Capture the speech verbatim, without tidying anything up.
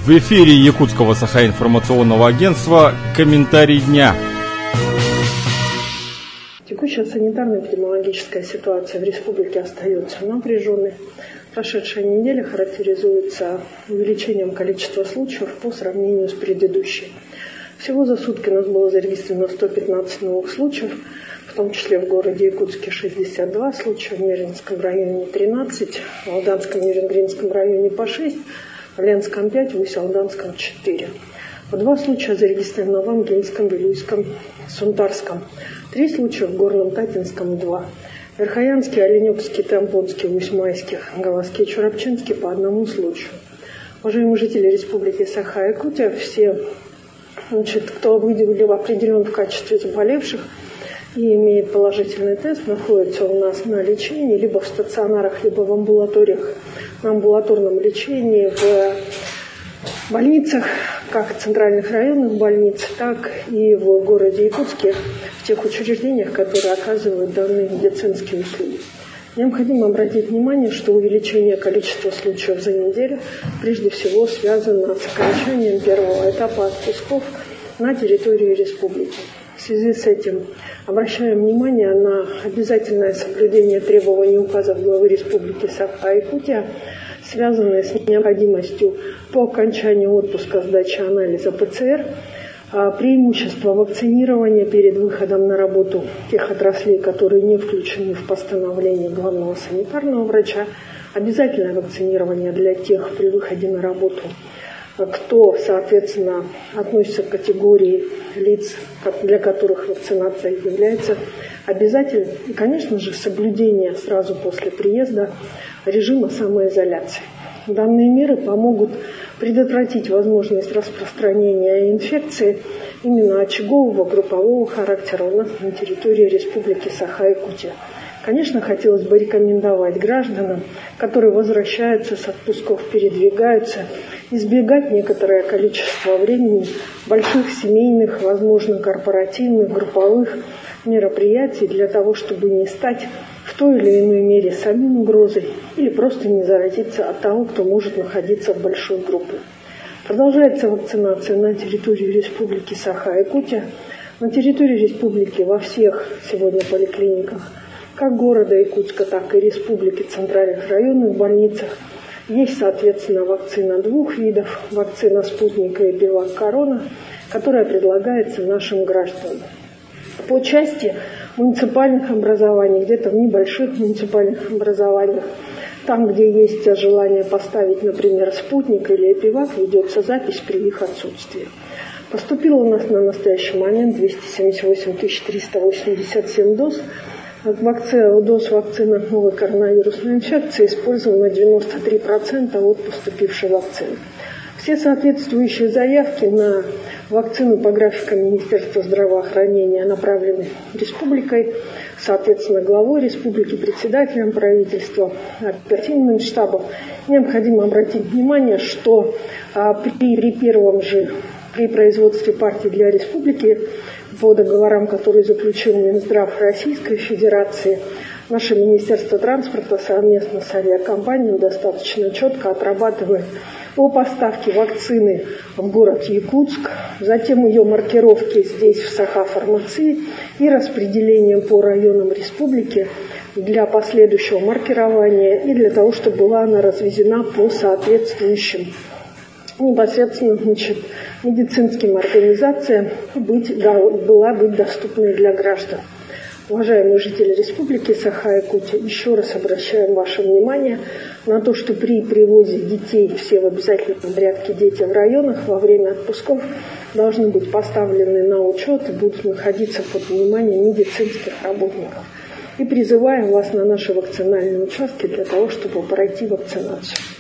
В эфире Якутского Саха-информационного агентства «Комментарий дня». Текущая санитарно-эпидемиологическая ситуация в республике остается напряженной. Прошедшая неделя характеризуется увеличением количества случаев по сравнению с предыдущей. Всего за сутки у нас было зарегистрировано сто пятнадцать новых случаев, в том числе в городе Якутске шестьдесят два случая, в Мирнинском районе тринадцать, в Алданском и Нижнегринском районе по шесть, в Ленском пять, в Усть-Алданском четыре. По два случая зарегистрировано в Ангельском, Вилюйском, Сунтарском. Три случая в Горном Татинском, два. Верхоянский, Оленёкский, Тамбонский, Усть-Майских, Галасский, Чурапчинский по одному случаю. Уважаемые жители Республики Саха-Якутия, все, значит, кто выделил определен в качестве заболевших и имеет положительный тест, находится у нас на лечении либо в стационарах, либо в амбулаториях, на амбулаторном лечении, в больницах, как центральных районных больниц, так и в городе Якутске, в тех учреждениях, которые оказывают данные медицинские услуги. Необходимо обратить внимание, что увеличение количества случаев за неделю прежде всего связано с окончанием первого этапа отпусков на территории республики. В связи с этим обращаем внимание на обязательное соблюдение требований указов главы Республики Саха-Якутия, связанные с необходимостью по окончанию отпуска сдачи анализа ПЦР, преимущество вакцинирования перед выходом на работу тех отраслей, которые не включены в постановление главного санитарного врача, обязательное вакцинирование для тех при выходе на работу, кто, соответственно, относится к категории лиц, для которых вакцинация является обязательной. И, конечно же, соблюдение сразу после приезда режима самоизоляции. Данные меры помогут предотвратить возможность распространения инфекции именно очагового, группового характера у нас на территории Республики Саха-Якутия. Конечно, хотелось бы рекомендовать гражданам, которые возвращаются с отпусков, передвигаются, избегать некоторое количество времени больших семейных, возможно, корпоративных, групповых мероприятий для того, чтобы не стать в той или иной мере самим угрозой или просто не заразиться от того, кто может находиться в большой группе. Продолжается вакцинация на территории Республики Саха-Якутия, на территории республики во всех сегодня поликлиниках, как города Якутска, так и республики, центральных районных больницах. Есть, соответственно, вакцина двух видов, вакцина «Спутника» и «Бивак Корона», которая предлагается нашим гражданам. По части муниципальных образований, где-то в небольших муниципальных образованиях, там, где есть желание поставить, например, «Спутник» или «Эпивак», ведется запись при их отсутствии. Поступило у нас на настоящий момент двести семьдесят восемь тысяч триста восемьдесят семь доз. Вакцина, доз вакцины от новой коронавирусной инфекции использовано девяносто три процента от поступившей вакцины. Все соответствующие заявки на вакцину по графикам Министерства здравоохранения направлены республикой, соответственно, главой республики, председателем правительства, оперативным штабом. Необходимо обратить внимание, что а, при, при первом же, при производстве партии для республики, по договорам, которые заключил Минздрав Российской Федерации, наше Министерство транспорта совместно с авиакомпанией достаточно четко отрабатывает по поставке вакцины в город Якутск, затем ее маркировки здесь в Саха-фармации и распределением по районам республики для последующего маркирования и для того, чтобы была она развезена по соответствующим непосредственно, значит, медицинским организациям и быть, да, была быть доступной для граждан. Уважаемые жители Республики Саха-Якутия, еще раз обращаем ваше внимание на то, что при привозе детей, все в обязательном порядке дети в районах во время отпусков должны быть поставлены на учет и будут находиться под вниманием медицинских работников. И призываем вас на наши вакцинальные участки для того, чтобы пройти вакцинацию.